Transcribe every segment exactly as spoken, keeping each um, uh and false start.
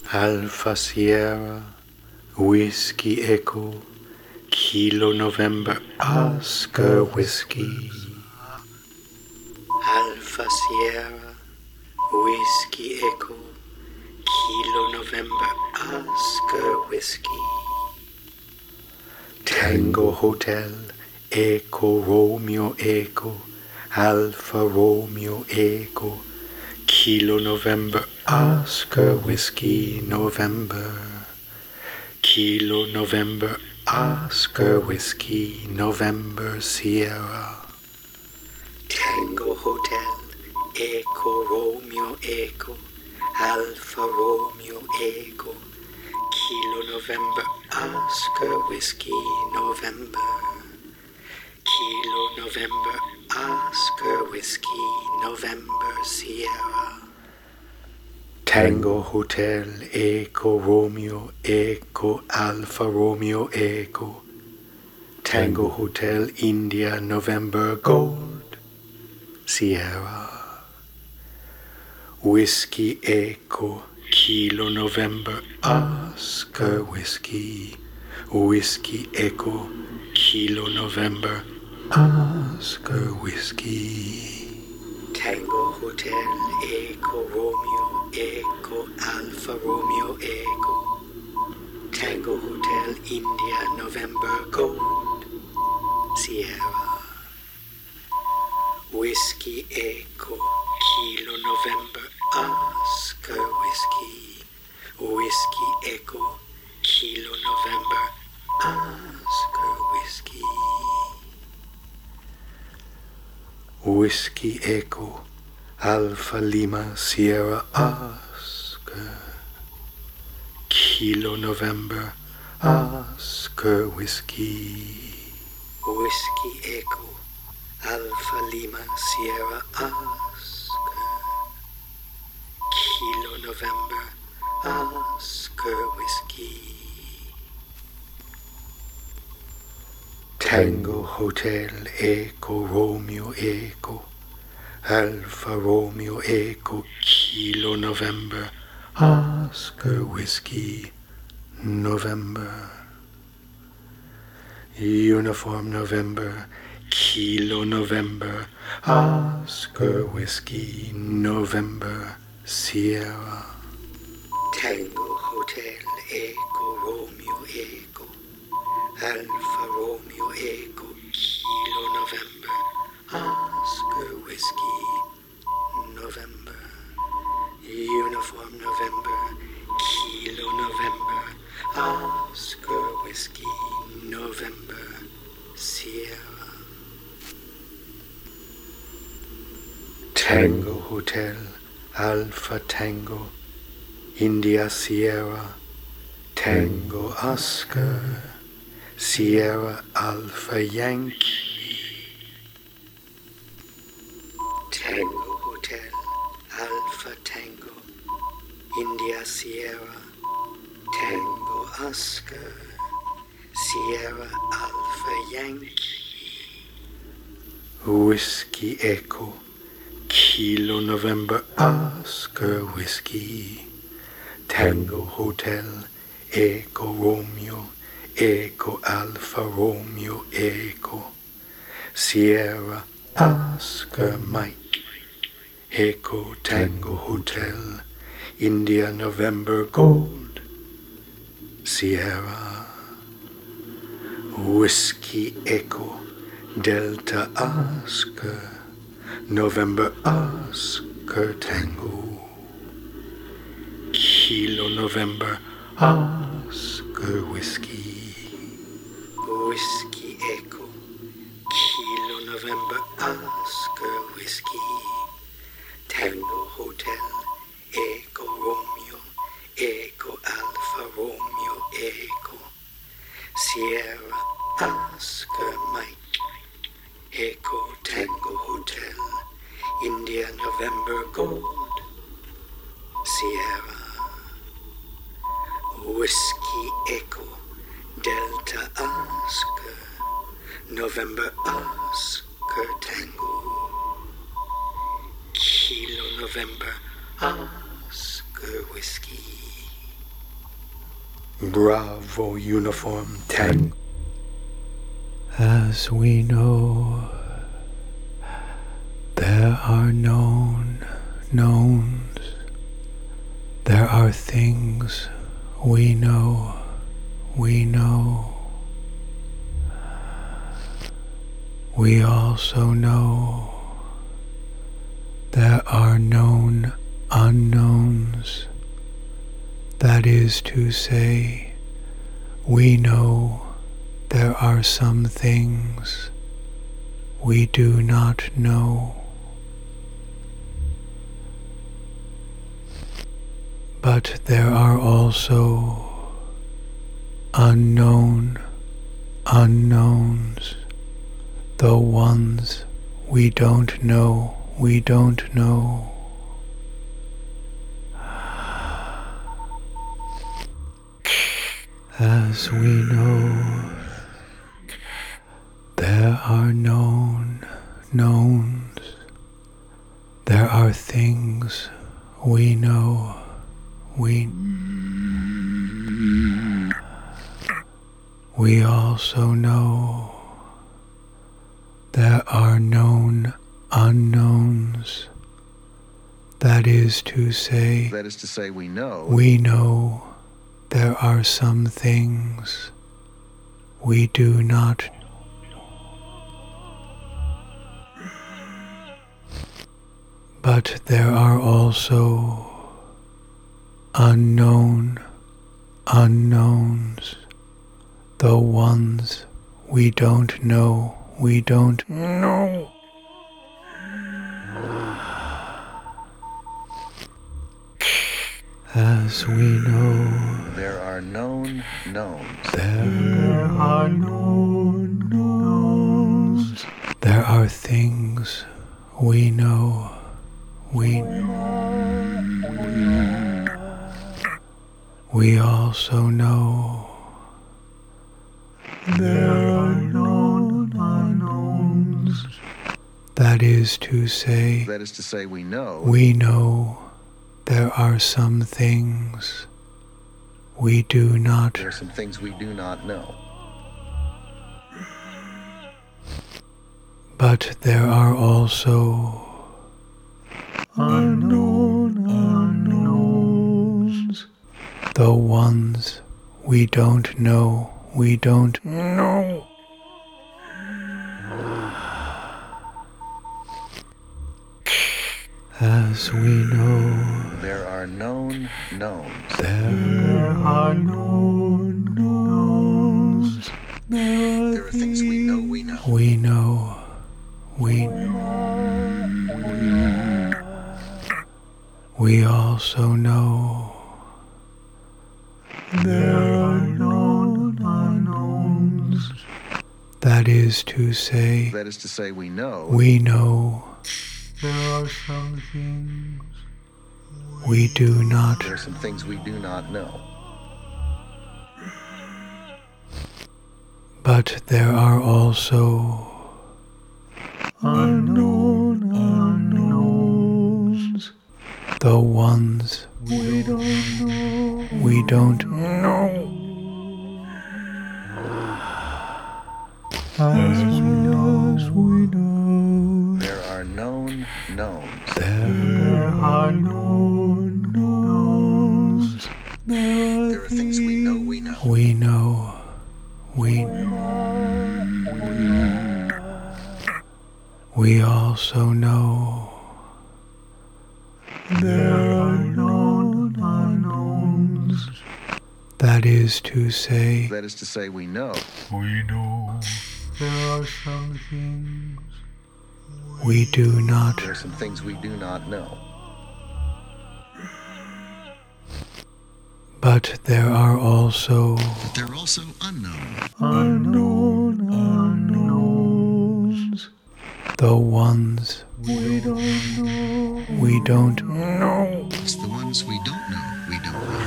Alpha Sierra, Whiskey Echo, Kilo November, Oscar Whiskey. Alpha Sierra, Whiskey Echo, Kilo November, Oscar Whiskey. Tango Hotel, Echo Romeo Echo, Alpha Romeo Echo, Kilo November, Oscar Whiskey November. Kilo November, Oscar Whiskey November Sierra. Tango Hotel, Echo Romeo Echo, Alpha Romeo Echo, Kilo November, Oscar Whiskey November. Kilo November, Oscar Whiskey November Sierra. Tango Hotel, Echo Romeo Echo, Alpha Romeo Echo, Tango Hotel India November Gold Sierra. Whiskey Echo, Kilo November, Oscar Whiskey. Whiskey Echo, Kilo November, Oscar Whiskey. Tango Hotel, Echo Romeo, Echo Alpha Romeo Echo, Tango Hotel India November Gold Sierra. Whiskey Echo, Kilo November, Oscar Whiskey. Whiskey Echo, Kilo November, Oscar Whiskey. Whiskey Echo, Alpha Lima Sierra Oscar, Kilo November, Oscar Whiskey. Whiskey Echo, Alpha Lima Sierra Oscar, Kilo November, Oscar Whiskey. Tango Hotel, Echo Romeo Echo, Alpha Romeo Echo, Kilo November, Oscar Whiskey November. Uniform November, Kilo November, Oscar Whiskey November Sierra. Tango Hotel, Echo Romeo Echo, Alpha Romeo Echo, Kilo November, Oscar Whiskey November. Uniform November, Kilo November, Oscar Whiskey November Sierra. Tango Hotel, Alpha Tango, India Sierra, Tango Oscar, Sierra Alpha Yankee. Tango Hotel, Alpha Tango, India Sierra, Tango Oscar, Sierra Alpha Yankee. Whiskey Echo, Kilo November, Oscar Whiskey. Tango Hotel, Echo Romeo, Echo Alpha Romeo Echo, Sierra Oscar Mike, Echo Tango Hotel, India November Gold Sierra. Whiskey Echo, Delta Oscar, November Oscar Tango, Kilo November Oscar Whiskey. Whiskey Echo, Kilo November Oscar Whiskey. Tango Hotel, Echo Romeo, Echo Alpha Romeo Echo, Sierra Oscar Mike, Echo Tango Hotel, India November Gold Sierra. Whiskey Echo, Delta Oscar, November Oscar Tango, Kilo November Oscar Whiskey. Bravo Uniform ten. As we know, there are known knowns. There are things we know, we know. We also know there are known unknowns. That is to say, we know there are some things we do not know. But there are also unknown unknowns, the ones we don't know, we don't know. As we know, there are known knowns. There are things we know, we we also know there are known unknowns. That is to say, that is to say, we know, we know there are some things we do not. But there are also unknown unknowns, the ones we don't know, we don't know. As we know, there are known knowns. There are known knowns. There are things we know, we we also know there are known unknowns. That is to say, That is to say, we know, we know there are some things we do not. there are some things we do not know. But there are also unknown unknowns, the ones we don't know, we don't know. As we know, there are known knowns. There are known knowns. There are things we know we know. We know, we we also know there are known unknowns. That is to say, That is to say, we know, we know there are some things we do not. There are some things we do not know. But there are also unknown unknowns, the ones we don't know, we don't know. As we know, as we know, There are known knowns. there are known knowns. There are things we know we know. We know, we we also know there are known unknowns. That is to say, That is to say, we know, we know there are some things we do not. there are some things we do not know. But there are also But they're also unknown. unknown unknowns, the ones we don't know, we don't know. It's the ones we don't know we don't know.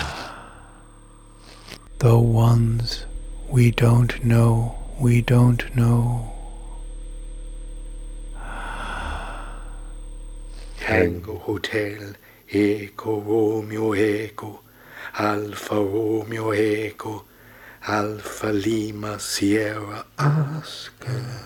The ones we don't know, we don't know. Tango Hotel, Echo Romeo Echo, Alfa Romeo Echo, Alpha Lima Sierra Oscar.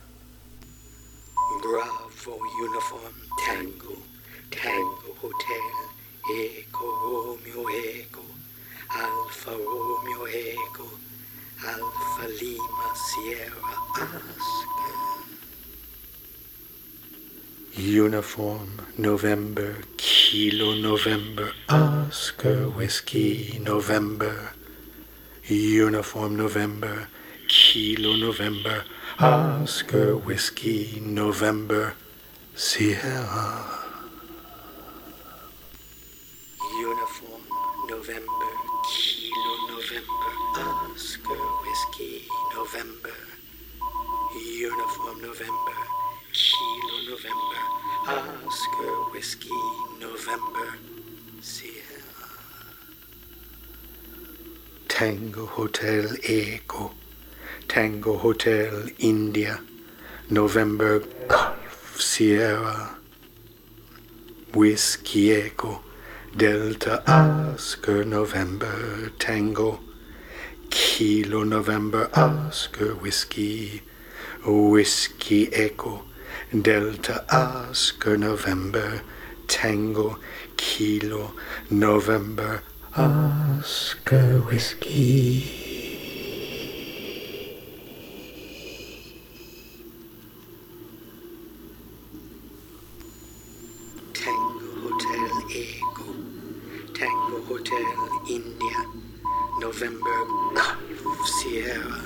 Bravo Uniform Tango, Tango Hotel, Echo Romeo Echo, Alfa Romeo Echo, Alpha Lima Sierra Oscar. Uniform November, Kilo November, Oscar Whiskey November. Uniform November, Kilo November, Oscar Whiskey November, Sierra. Uniform November, Kilo November, Oscar Whiskey November. Uniform November, Kilo November, Oscar Whiskey November, Sierra. Tango Hotel Echo, Tango Hotel India, November Golf Sierra, Whiskey Echo, Delta Oscar November Tango, Kilo November Oscar Whiskey, Whiskey Echo, Delta Oscar November Tango, Kilo November Oscar Whiskey. Tango Hotel Echo, Tango Hotel India, November Golf Sierra,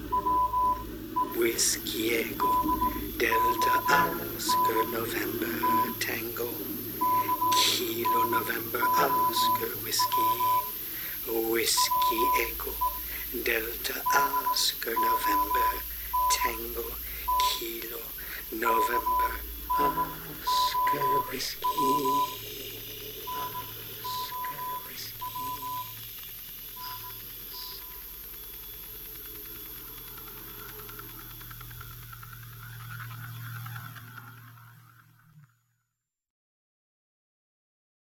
Whiskey Echo, Delta Oscar November Tango, Kilo November Oscar Whiskey, Whiskey Echo, Delta Oscar November Tango, Kilo November Oscar Whiskey.